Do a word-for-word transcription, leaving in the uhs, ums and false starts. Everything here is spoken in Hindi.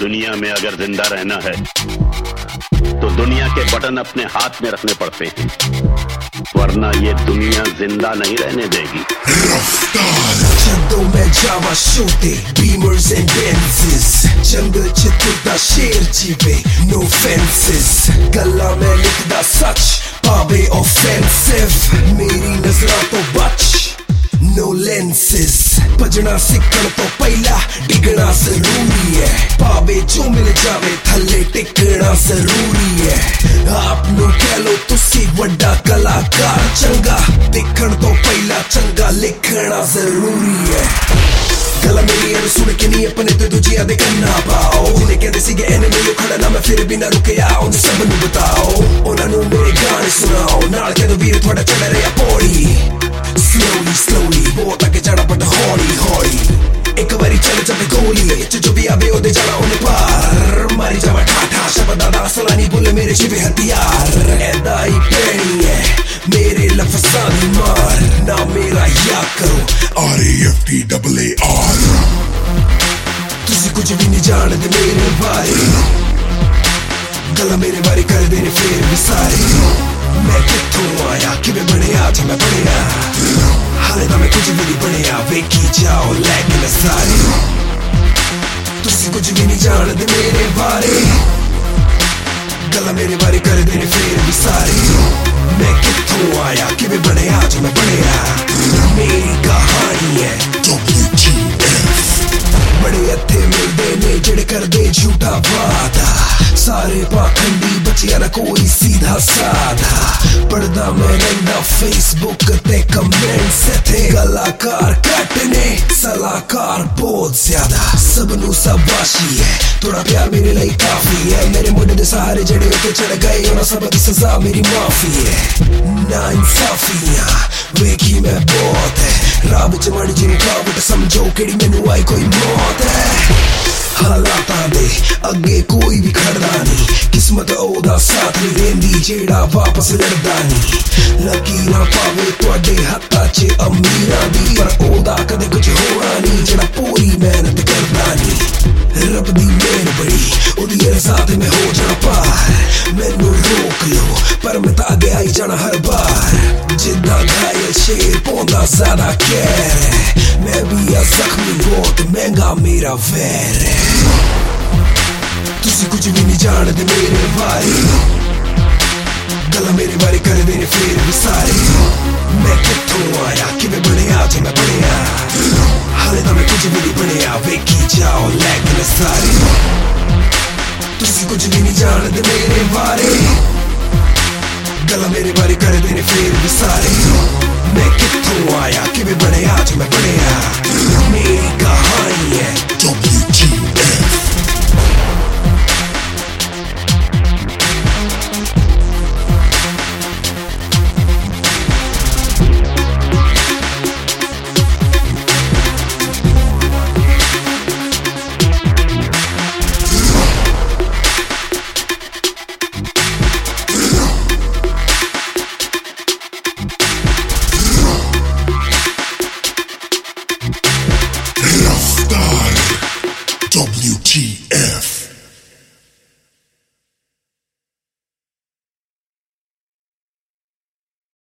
दुनिया में अगर जिंदा रहना है तो दुनिया के बटन अपने हाथ में रखने पड़ते हैं, वरना ये दुनिया जिंदा नहीं रहने देगी। छंदों में जावा शोते बीमर्स एंड बेंसेस, जंगल चित्तुदा शेर जीवे नो फेंसेस, गला में लिखदा सच पावे ऑफेंसिव, मेरी नजरा तो बच नो लेंसेस, भजना सीखण तो पहला डिगना जरूरी है, पावे जो मिल जावे थले टिकना जरूरी है। आपनू कह लो तुसी वड्डा कलाकार चंगा, दिखण तो पहला चंगा लिखना जरूरी है। गला मेरी अनु सुन के नहीं अपने ते दूजिया दे करना पाओ, जिन्हें कहते सीगे एनिमी यो खड़ा ना मैं फिर भी ना रुके आओ, सब नू बताओ उन्हां नू मेरे गाने सुनाओ, नाल कह दो वीर थोड़ा चढ़ रहा पौड़ी। Slowly, slowly, बहुत आगे जाना पड़ता हौली हौली, एक बारी चल जावे गोली इच जो भी आवे ओदे जाना ओने पार, मारी जावा ठाठा शब्द दादा सलानी बोले मेरे जिवे हथियार, ऐदा ही पैनी है मेरे लफ्ज़ां दी मार, ना मेरा याद करो R A F T double A R, तुसी कुछ भी नहीं जानदे मेरे बारे, गला मेरे बारे कर देने फिर भी सारे, मैं कित्थों आया किवें बणिया जे मैं बणिया, हाले तां मैं कुछ भी नहीं बणिया, वेखी जाओ लैके न सारे, तुसी कुछ भी नहीं जानदे मेरे बारे, गला मेरे बारे कर देने फिर भी सारे, मैं कित्थों आया किवें बणिया जे मैं बणिया, मेरी कहानी है डब्ल्यू टी एफ, बड़े हत्थे मिलदे ने जेड़े करदे झूठा वादा, सारे पाखंडी बचिया ना कोई सीधा साधा, पढ़दा मैं रंदा फेसबुक ते कमेंट्स थे, कलाकार कटने सलाहकार बहुत ज्यादा, सबनू शाबाशी है थोड़ा प्यार मेरे लिए काफी है, मेरे मुंडे दे सहारे जड़े उते चढ़ गए उन्हां सब दी सजा मेरी माफी है, ना इंसाफियां वेखी मैं बहुत है, राह विच माड़ी जी रुकावट समझो केड़ी मैनू आई कोई मौत है, हालातां दे अगे कोई भी खड़दा नहीं, किस्मत ओदा साथ नहीं देंदी जेड़ा वापस लड़दा नहीं, लकीरां पावे तुहाडे हत्थां च अमीरां दी, पर ओदा कदे कुछ होना नहीं जेड़ा पूरी मेहनत करदा नहीं, रब दी मेहर बड़ी ओदी रज़ा ते मैं हो जाना पार, मैनू रोक लो पर मैं तां अगे आई जाना हर बार, जिद्दां घायल शेर पौंदा ज़्यादा कहर है, मैं भी आ जख्मी बहुत महंगा मेरा वैर है, तुसी कुछ भी नहीं जानदे मेरे बारे, गला मेरे बारे कर देने फिर भी सारे, मैं कित्थों आया किवें बणिया जे मैं बणिया, हाले तां मैं कुछ भी नहीं बणिया, वेखी जाओ लैके न सारे, तुसी कुछ भी नहीं जानदे मेरे बारे, गला मेरे बारे कर देने फिर भी सारे, मैं